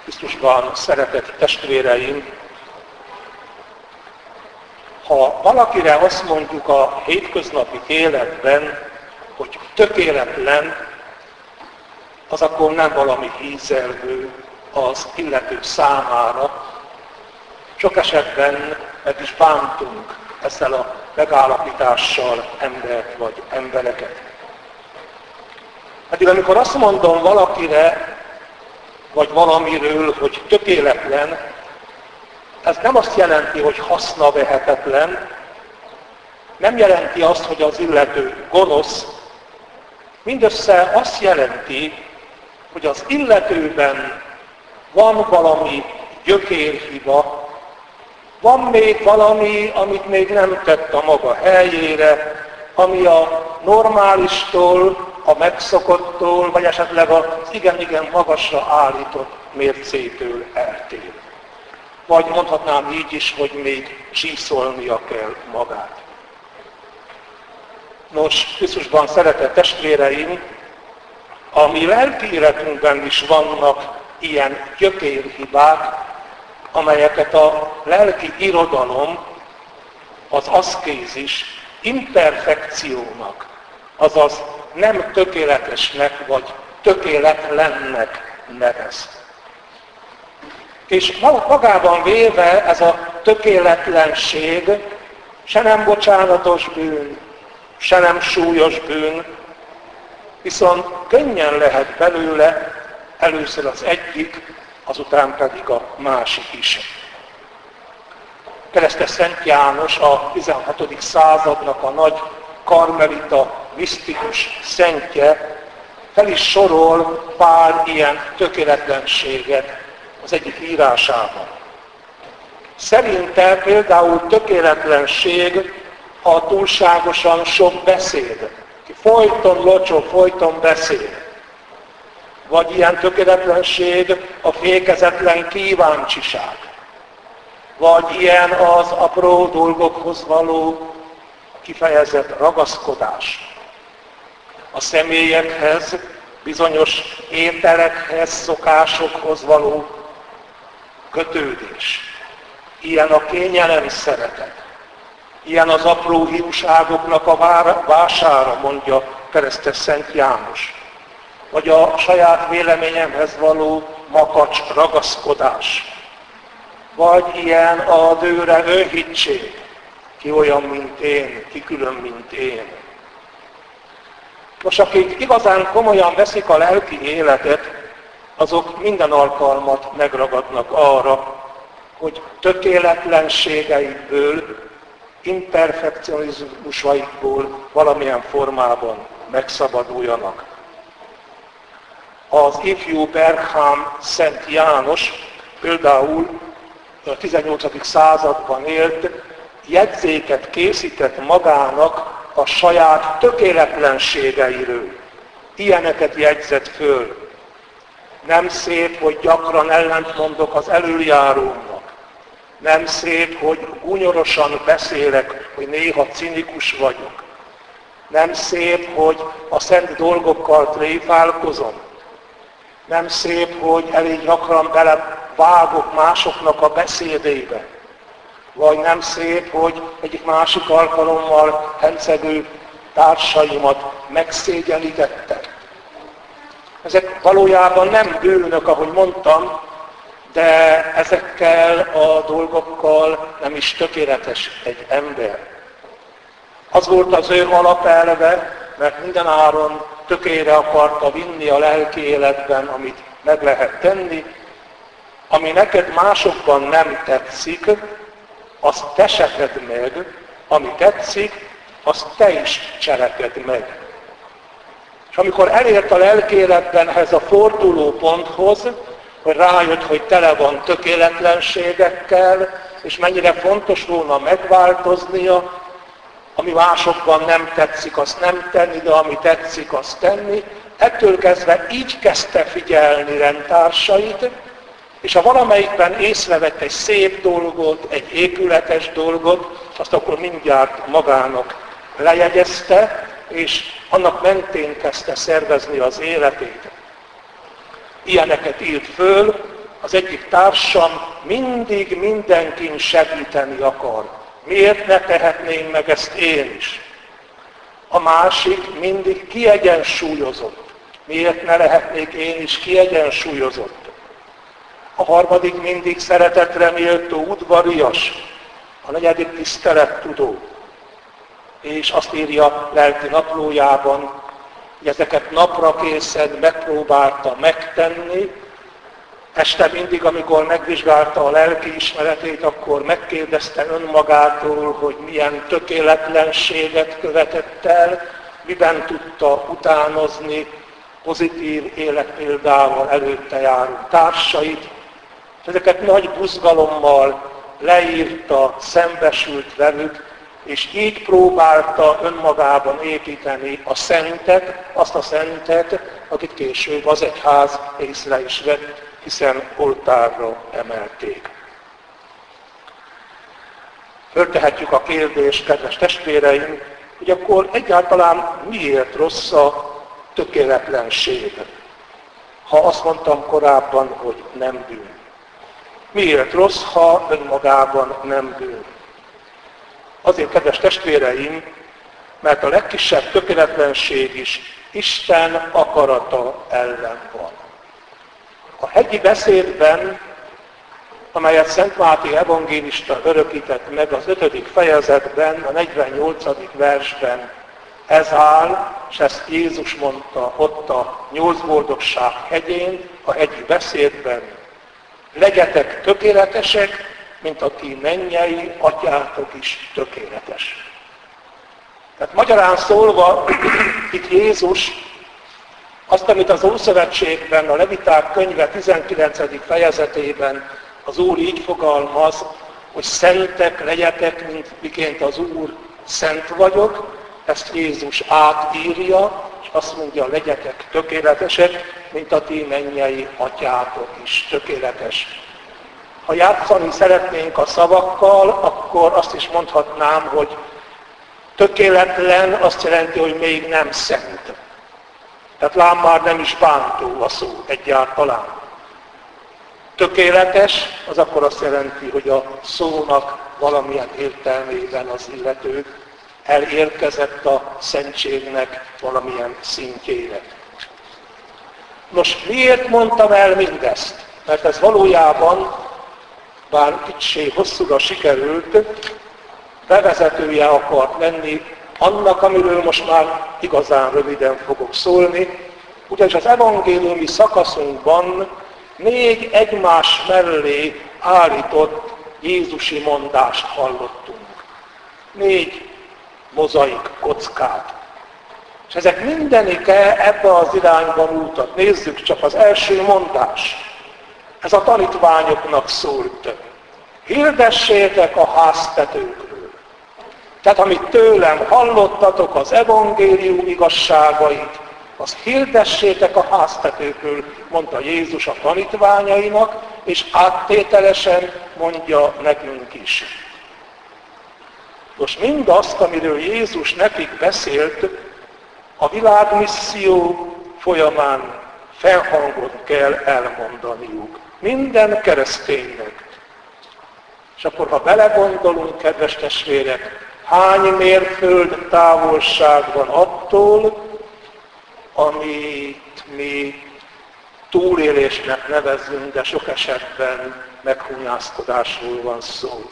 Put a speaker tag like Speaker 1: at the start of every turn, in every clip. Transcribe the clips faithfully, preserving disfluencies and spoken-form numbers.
Speaker 1: Krisztusban szeretett testvéreim, ha valakire azt mondjuk a hétköznapi életben, hogy tökéletlen, az akkor nem valami hízelgő az illető számára. Sok esetben meg is bántunk ezzel a megállapítással embert vagy embereket. Pedig amikor azt mondom valakire, vagy valamiről, hogy tökéletlen, ez nem azt jelenti, hogy hasznavehetetlen, nem jelenti azt, hogy az illető gonosz, mindössze azt jelenti, hogy az illetőben van valami gyökérhiba, van még valami, amit még nem tett a maga helyére, ami a normálistól, a megszokottól, vagy esetleg az igen-igen magasra állított mércétől eltér. Vagy mondhatnám így is, hogy még csíszolnia kell magát. Nos, Krisztusban szeretett testvéreim, a mi lelki életünkben is vannak ilyen gyökérhibák, amelyeket a lelki irodalom, az aszkézis imperfekciónak, azaz nem tökéletesnek vagy tökéletlennek nevez. És magában véve ez a tökéletlenség se nem bocsánatos bűn, se nem súlyos bűn, viszont könnyen lehet belőle először az egyik, azután pedig a másik is. Keresztes Szent János, a tizenhatodik századnak a nagy karmelita, misztikus szentje fel is sorol pár ilyen tökéletlenséget az egyik írásában. Szerinte például tökéletlenség, ha túlságosan sok beszéd, ki folyton locsol, folyton beszéd. Vagy ilyen tökéletlenség a fékezetlen kíváncsiság. Vagy ilyen az apró dolgokhoz való kifejezett ragaszkodás. A személyekhez, bizonyos ételekhez, szokásokhoz való kötődés. Ilyen a kényelem szeretet. Ilyen az apró hiúságoknak a vására, mondja keresztes Szent János. Vagy a saját véleményemhez való makacs ragaszkodás. Vagy ilyen a dőre önhittség. Ki olyan, mint én, ki külön, mint én. Most akik igazán komolyan veszik a lelki életet, azok minden alkalmat megragadnak arra, hogy tökéletlenségeikből, imperfekcionizmusaikból valamilyen formában megszabaduljanak. Az ifjú Berghám Szent János például a tizennyolcadik században élt, jegyzéket készített magának a saját tökéletlenségeiről. Ilyeneket jegyzett föl. Nem szép, hogy gyakran ellentmondok az elöljárómnak. Nem szép, hogy gúnyorosan beszélek, hogy néha cinikus vagyok. Nem szép, hogy a szent dolgokkal tréfálkozom. Nem szép, hogy elég gyakran belevágok másoknak a beszédébe. Vagy nem szép, hogy egyik másik alkalommal hencegő társaimat megszégyenítettem. Ezek valójában nem bűnök, ahogy mondtam, de ezekkel a dolgokkal nem is tökéletes egy ember. Az volt az ő alapelve, mert minden áron tökére akarta vinni a lelki életben, amit meg lehet tenni. Ami neked másokban nem tetszik, azt te se tedd meg, ami tetszik, azt te is cselekedd meg. És amikor elért a lelkéletben ehhez a fordulóponthoz, hogy rájött, hogy tele van tökéletlenségekkel, és mennyire fontos volna megváltoznia, ami másokban nem tetszik, azt nem tenni, de ami tetszik, azt tenni. Ettől kezdve így kezdte figyelni rendtársait, és ha valamelyikben észrevett egy szép dolgot, egy épületes dolgot, azt akkor mindjárt magának lejegyezte, és annak mentén kezdte szervezni az életét. Ilyeneket írt föl Az egyik társam mindig mindenkin segíteni akar. Miért ne tehetném meg ezt én is? A másik mindig kiegyensúlyozott. Miért ne lehetnék én is kiegyensúlyozott? A harmadik mindig szeretetre méltó, udvarias. A negyedik tisztelettudó. És azt írja lelki naplójában, hogy ezeket napra készen megpróbálta megtenni. Este mindig, amikor megvizsgálta a lelki ismeretét, akkor megkérdezte önmagától, hogy milyen tökéletlenséget követett el, miben tudta utánozni pozitív életpéldával előtte járó társait. Ezeket nagy buzgalommal leírta, szembesült velük, és így próbálta önmagában építeni a szentet, azt a szentet, akit később az egyház észre is vett, hiszen oltárra emelték. Föltehetjük a kérdést, kedves testvéreim, hogy akkor egyáltalán miért rossz a tökéletlenség? Ha azt mondtam korábban, hogy nem bűn. Miért rossz, ha önmagában nem bűn? Azért, kedves testvéreim, mert a legkisebb tökéletlenség is Isten akarata ellen van. A hegyi beszédben, amelyet Szent Máté evangélista örökített meg az ötödik fejezetben, a negyvennyolcadik versben, ez áll, és ezt Jézus mondta ott a nyolc boldogság hegyén, a hegyi beszédben. Legyetek tökéletesek, mint a ti mennyei atyátok is tökéletes. Tehát magyarán szólva, itt Jézus azt, amit az Ószövetségben, a Leviták könyve tizenkilencedik fejezetében az Úr így fogalmaz, hogy szentek legyetek, mint miként az Úr szent vagyok, ezt Jézus átírja, és azt mondja, legyetek tökéletesek, mint a ti mennyei atyátok is tökéletes. Ha játszani szeretnénk a szavakkal, akkor azt is mondhatnám, hogy tökéletlen azt jelenti, hogy még nem szent. Tehát lám már nem is bántó a szó egyáltalán. Tökéletes, az akkor azt jelenti, hogy a szónak valamilyen értelmében az illető elérkezett a szentségnek valamilyen szintjére. Nos, miért mondtam el mindezt? Mert ez valójában, bár kicsi hosszúra sikerült, bevezetője akart lenni annak, amiről most már igazán röviden fogok szólni, ugyanis az evangéliumi szakaszunkban négy egymás mellé állított jézusi mondást hallottunk. Négy mozaik kockát. És ezek mindenike ebbe az irányba mutat. Nézzük csak az első mondás. Ez a tanítványoknak szólt. Hirdessétek a háztetőkről. Tehát amit tőlem hallottatok az evangélium igazságait, azt hirdessétek a háztetőkről, mondta Jézus a tanítványainak, és áttételesen mondja nekünk is. Most mindazt, amiről Jézus nekik beszélt, a világmisszió folyamán felhangon kell elmondaniuk. Minden kereszténynek. És akkor, ha belegondolunk, kedves testvérek, hány mérföld távolság van attól, amit mi túlélésnek nevezünk, de sok esetben meghunyászkodásról van szó.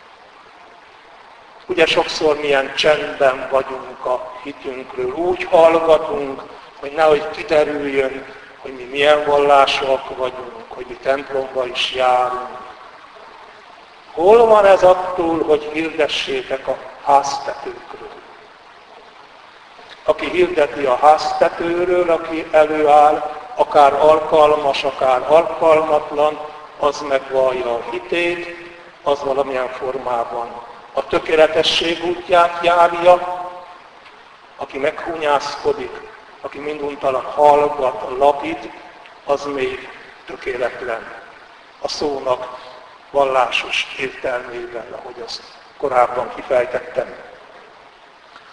Speaker 1: Ugye sokszor milyen csendben vagyunk a hitünkről, úgy hallgatunk, hogy nehogy kiderüljön, hogy mi milyen vallásúak vagyunk, hogy mi templomba is járunk. Hol van ez attól, hogy hirdessétek a háztetőkről? Aki hirdeti a háztetőről, aki előáll, akár alkalmas, akár alkalmatlan, az megvallja a hitét, az valamilyen formában a tökéletesség útját járja, aki meghunyászkodik, aki minduntalan hallgat, lapít, az még tökéletlen a szónak vallásos értelmében, ahogy azt korábban kifejtettem.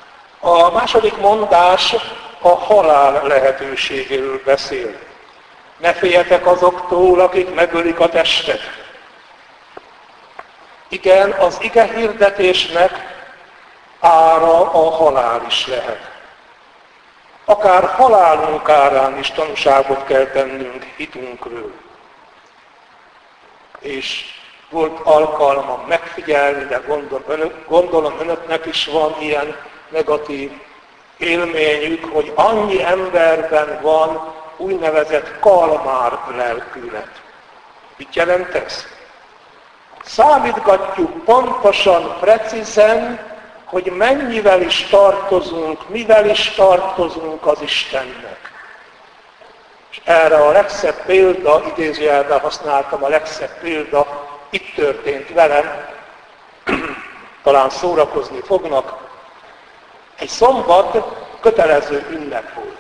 Speaker 1: A második mondás a halál lehetőségéről beszél. Ne féljetek azoktól, akik megölik a testet. Igen, az ige hirdetésnek ára a halál is lehet. Akár halálunk árán is tanúságot kell tennünk hitunkről. És volt alkalmam megfigyelni, de gondolom, önök, gondolom önöknek is van ilyen negatív élményük, hogy annyi emberben van úgynevezett kalmár lelkület. Mit jelent ez? Számítgatjuk pontosan, precízen, hogy mennyivel is tartozunk, mivel is tartozunk az Istennek. És erre a legszebb példa, idézőjelben használtam, a legszebb példa, itt történt velem, talán szórakozni fognak. Egy szombat kötelező ünnep volt.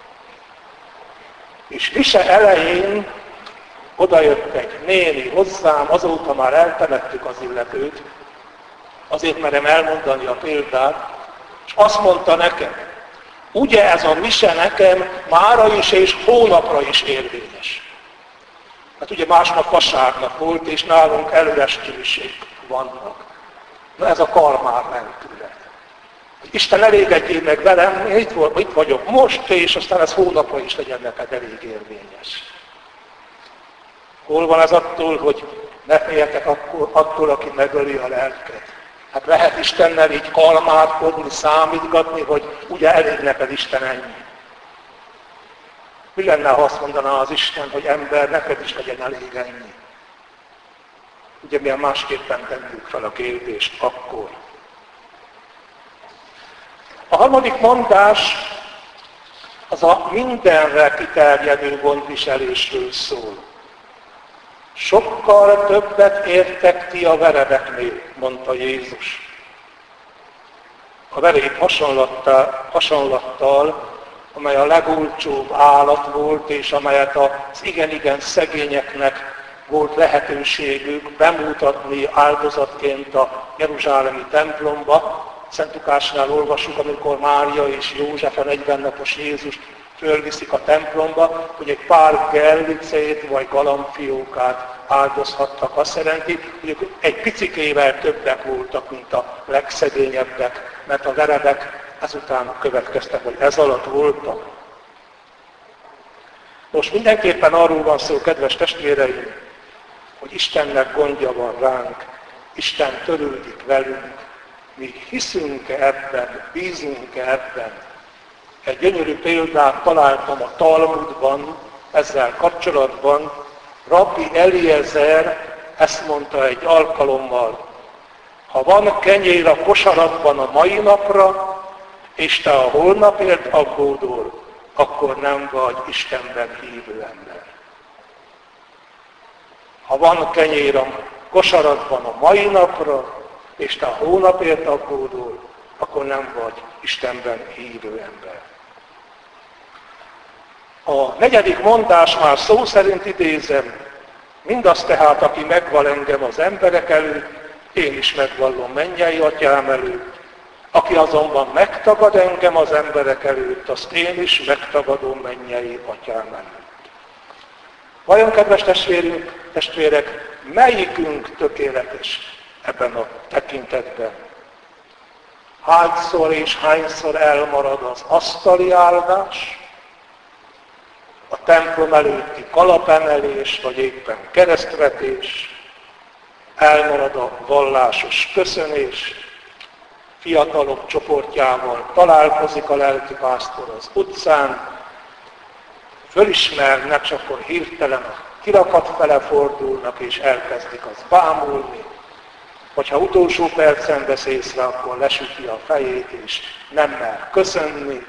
Speaker 1: És mise elején odajött egy néni hozzám, azóta már eltemettük az illetőt, azért merem elmondani a példát, és azt mondta nekem, ugye ez a mise nekem mára is és hónapra is érvényes. Hát ugye másnap vasárnap volt, és nálunk előesti misék vannak. Na ez a kalmár lelkület. Isten elégedjél meg velem, én itt, itt vagyok most, és aztán ez hónapra is legyen neked elég érvényes. Hol van ez attól, hogy ne féljetek akkor, attól, aki megöli a lelket? Hát lehet Istennel így kalmárkodni, számítgatni, hogy ugye elég neked Isten ennyi. Mi lenne, ha azt mondaná az Isten, hogy ember, neked is legyen elég ennyi? Ugye milyen másképpen tennünk fel a kérdést akkor. A harmadik mondás az a mindenre kiterjedő gondviselésről szól. Sokkal többet értek ti a verebeknél, mondta Jézus. A verép hasonlattal, hasonlattal, amely a legolcsóbb állat volt, és amelyet az igen-igen szegényeknek volt lehetőségük bemutatni áldozatként a jeruzsálemi templomba. Szent Lukásnál olvassuk, amikor Mária és József a negyven napos Jézust fölviszik a templomba, hogy egy pár gellicét vagy galambfiókát áldozhattak. Azt jelenti, hogy egy picikével többek voltak, mint a legszegényebbek, mert a verebek ezután következtek, hogy ez alatt voltak. Most mindenképpen arról van szó, kedves testvéreim, hogy Istennek gondja van ránk, Isten törődik velünk, mi hiszünk-e ebben, bízunk-e ebben. Egy gyönyörű példát találtam a Talmudban, ezzel kapcsolatban. Rabbi Eliezer ezt mondta egy alkalommal, ha van kenyér a kosaratban a mai napra, és te a holnapért aggódol, akkor nem vagy Istenben hívő ember. Ha van kenyér a kosaratban a mai napra, és te a hónapért aggódol, akkor nem vagy Istenben hívő ember. A negyedik mondás már szó szerint idézem, mindaz tehát, aki megval engem az emberek előtt, én is megvallom mennyei atyám előtt, aki azonban megtagad engem az emberek előtt, azt én is megtagadom mennyei atyám előtt. Vajon, kedves testvérünk, testvérek, melyikünk tökéletes ebben a tekintetben? Hányszor és hányszor elmarad az asztali áldás, a templom előtti kalapemelés, vagy éppen keresztvetés, elmarad a vallásos köszönés, fiatalok csoportjával találkozik a lelkipásztor az utcán, fölismernek, csak akkor hirtelen a kirakat fele fordulnak, és elkezdik azt bámulni, vagy ha utolsó percen vesz észre, akkor lesüti a fejét, és nem mer köszönni.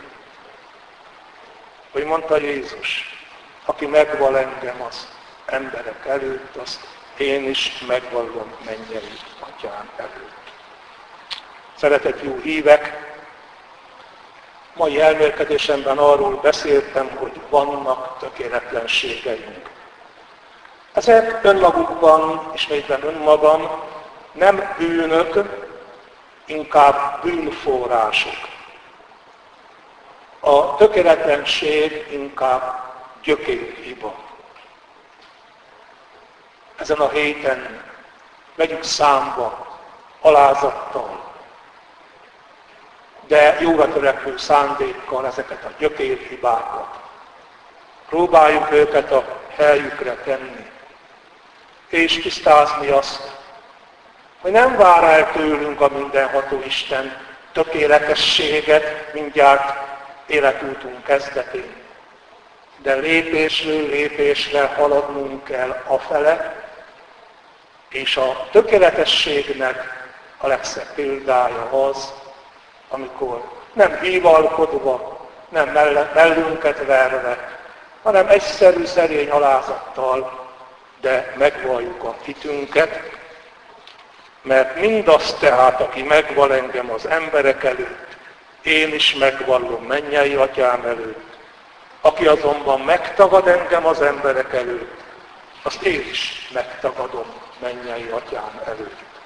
Speaker 1: Hogy mondta Jézus, aki megval engem az emberek előtt, azt én is megvallom mennyei atyám előtt. Szeretett jó hívek, mai elmélkedésemben arról beszéltem, hogy vannak tökéletlenségeink. Ezek önmagukban, ismétlen önmagam, nem bűnök, inkább bűnforrások. A tökéletlenség inkább gyökérhiba. ezen a héten vegyük számba alázattal, de jóra törekvő szándékkal ezeket a gyökérhibákat. Próbáljuk őket a helyükre tenni, és tisztázni azt, hogy nem vár el tőlünk a mindenható Isten tökéletességet mindjárt életútunk kezdetén, de lépésről lépésre haladnunk kell afele, és a tökéletességnek a legszebb példája az, amikor nem hívalkodva, nem mellünket verve, hanem egyszerű, szerény alázattal, de megvalljuk a hitünket, mert mindaz tehát, aki megval engem az emberek előtt, én is megvallom mennyei atyám előtt. Aki azonban megtagad engem az emberek előtt, azt én is megtagadom mennyei atyám előtt.